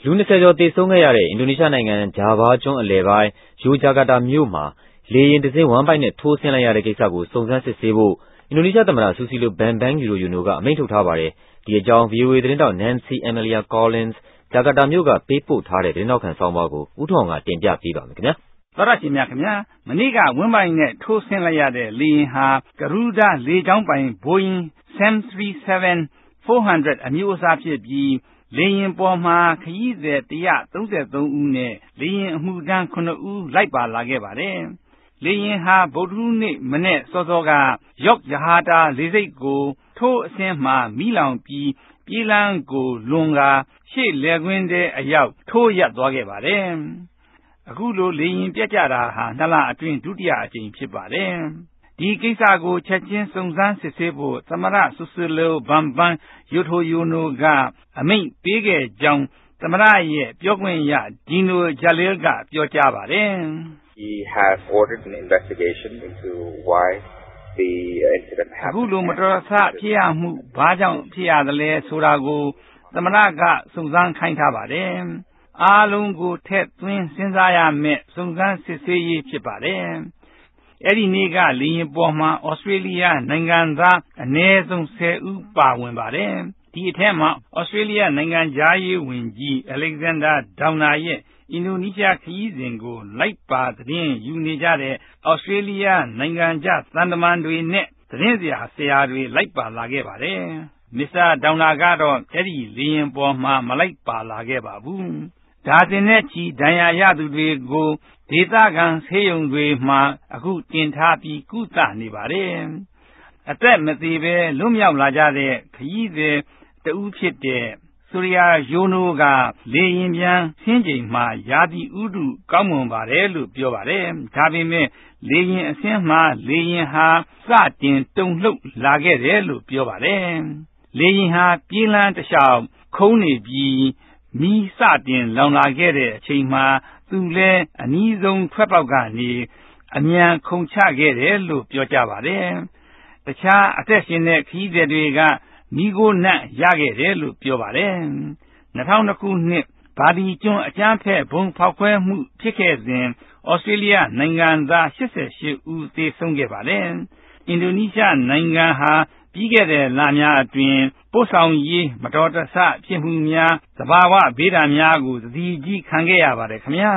လူ20ကျော်သေဆုံးခဲ့ရတဲ့အင်ဒိုနီးရှားနိုင်ငံဂျာဗားကျွန်းအလယ်ပိုင်းယိုဂျာကာတာမြို့မှာလေယာဉ်တစ်စင်းဝမ်းဗိုက်နဲ့ထိုးဆင်းလိုက်ရတဲ့ကိစ္စကိုစုံစမ်းစစ်ဆေးဖို့အင်ဒိုနီးရှားသမ္မတ Susilo Bambang Yudhoyono ကအမိန့်ထုတ်ထားပါတယ်။ဒီအကြောင်း VOA သတင်းထောက် Nancy Amelia Collins ဂျာကာတာမြို့ကပေးပို့ထားတဲ့သတင်းထောက်ခန့်ဆောင်းပါးကိုဦးထွန်းအောင်ကတင်ပြပေးပါမယ်ခင်ဗျာ။သောရရှင်များခင်ဗျာမနေ့ကဝမ်းဗိုက်နဲ့ထိုးဆင်းလိုက်ရတဲ့လေယာဉ်ဟာကရူးဒါးလေကြောင်းပိုင် Boeing 737-400 အမျိုးအစားဖြစ်ပြီးလေယာဉ်ပေါ်မှာခရီးသည်133ဦးနဲ့လေယာဉ်အမှုထမ်း9ဦးလိုက်ပါလာခဲ့ပါတယ်။လေယာဉ်ဟာဗုဒ္ဓဟူးနေ့မနေ့စောစောကယော့ဂျဟာတာလေဆိပ်ကိုထိုးအဆင်းမှာမိလောင်ပြီးပြေးလန်းကိုလွန်ကာရှေ့လယ်ကွင်းထဲအရောက်ထိုးရပ်သွားခဲ့ပါတယ်။အခုလိုလေယာဉ်ပြတ်ကျတာဟာ2လအတွင်းဒုတိယအကြိမ်ဖြစ်ပါတယ်။ဒီကိစ္စကိုချက်ချင်းစုံစမ်းစစ်ဆေးဖို့သမ္မတ Susilo Bambang Yudhoyono ကအမိန့်ပေးခဲ့ကြောင်းသမ္မတရဲ့ပြောခွင့်ရ Dino Jalil ကပြောကြားပါတယ်။ He has ordered an investigation into why the incident happened. အခုလိုမတော်တဆဖြစ်ရမှုဘာကြောင့်ဖြစ်ရသလဲဆိုတာကိုသမ္မတကစုံစမ်းခိုင်းထားပါတယ်။အားလုံးကိုထည့်သွင်းစဉ်းစားရမယ့်စုံစမ်းစစ်ဆေးရေးဖြစ်ပါတယ်။အဲ့ဒီနေ့ကလေယာဉ်ပေါ်မှာဩစတြေးလျနိုင်ငံသားအနည်းဆုံး10ဦးပါဝင်ပါတယ်။ဒီအထက်မှာဩစတြေးလျနိုင်ငံသားရေးဝန်ကြီး Alexander Downer ရဲ့အင်ဒိုနီးရှားခရီးစဉ်ကိုလိုက်ပါသတင်းယူနေကြတဲ့ဩစတြေးလျနိုင်ငံသားသံတမန်တွေနဲ့သတင်းဆရာတွေလိုက်ပါလာခဲ့ပါတယ်။မစ္စတာဒေါနာကတော့အဲ့ဒီလေယာဉ်ပေါ်မှာမလိုက်ပါလာခဲ့ပါဘူး။ဒါတင်နဲ့ချီဒဏ်ရာရသူတွေကိုဒေသခံဆေးရုံတွေမှာအခုတင်ထားပြီးကုသနေပါတယ်။အသက်မသေးပဲလွတ်မြောက်လာကြတဲ့ခရီးသည်တဦးဖြစ်တဲ့ဆိုရီယာယိုနိုကလေရင်ပြန်ဆင်းချိန်မှာရာသီဥတုကောင်းမွန်ပါတယ်လို့ပြောပါတယ်။ဒါပေမဲ့လေရင်အဆင်းမှာလေရင်ဟာစတင်တုန်လှုပ်လာခဲ့တယ်လို့ပြောပါတယ်။လေရင်ဟာပြေးလန်းတစ်လျှောက်ခုန်နေပြီးမီးစတင်လောင်လာခဲ့တဲ့အချိန်မှာသူလည်းအနီးဆုံးထွက်ပေါက်ကနေအမြန်ခုန်ချခဲ့တယ်လို့ပြောကြပါတယ်။တခြားအသက်ရှင်တဲ့ခရီးသည်တွေကမိခိုးနတ်ရခဲ့တယ်လို့ပြောပါတယ်။2002ခုနှစ်ဘာဒီကျွန်းအကြမ်းဖက်ဘုံဖောက်ခွဲမှုဖြစ်ခဲ့စဉ်ဩစတြေးလျနိုင်ငံသား88ဦးသေဆုံးခဲ့ပါတယ်။အင်ဒိုနီးရှားနိုင်ငံဟာပြီးခဲ့တဲ့လများအတွင်းပို့ဆောင်ရေးမတော်တဆဖြစ်မှုများသဘာဝဘေးဒဏ်များကိုသတိကြီးခံခဲ့ရပါတယ်ခင်ဗျာ